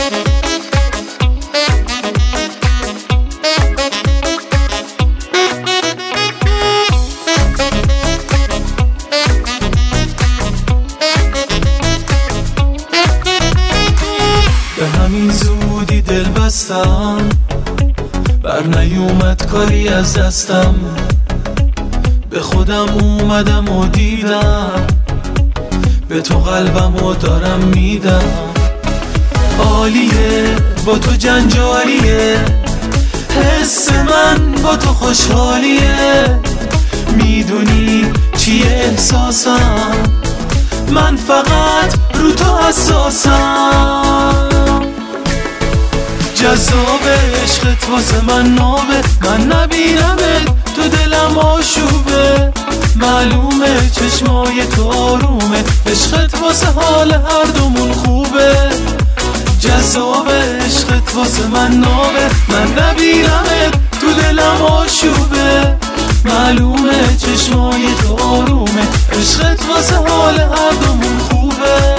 به همین زودی دل بستم، بر نیومد کاری از دستم. به خودم اومدم و دیدم، به تو قلبم و دارم میدم. عالیه با تو جنجالیه، حس من با تو خوشحالیه. میدونی چیه احساسم، من فقط رو تو حساسم. جذاب عشقت واسه من نابه، من نبینمت تو دلم آشوبه. معلومه چشمای تو آرومه، عشقت واسه حال هر دومون خوبه. جذاب عشقت واسه من نابه، من نبینمت تو دلم آشوبه. معلومه چشمای تو آرومه، عشقت واسه حال هر دومون خوبه.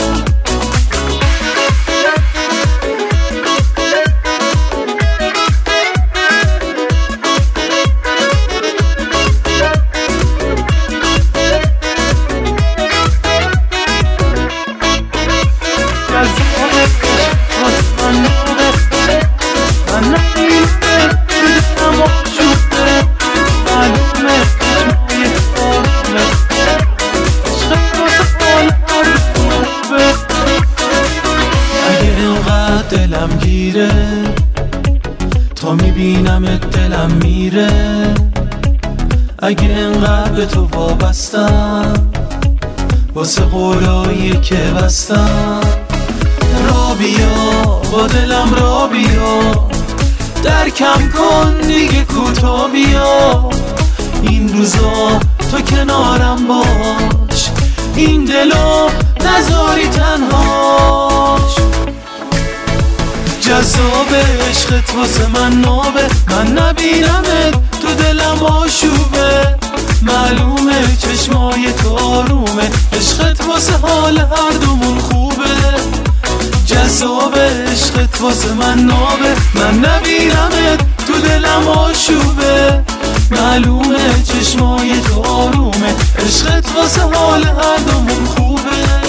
دلم گیره تا میبینمت دلم میره. اگه انقدر به تو وابستم، واسه قولایی که بستم. را بیا با دلم را بیا، درکم کن دیگه کوتا بیا. این روزا تو کنارم باش، این دلو نذاری تنهاش. جذاب عشقت واسه من نابه، من نبینمت تو دلم آشوبه. معلومه چشمای تو آرومه، عشقت واسه حال هر دومون خوبه. جذاب عشقت واسه من نابه، من نبینمت تو دلم آشوبه. معلومه چشمای تو آرومه، عشقت واسه حال هر دومون خوبه.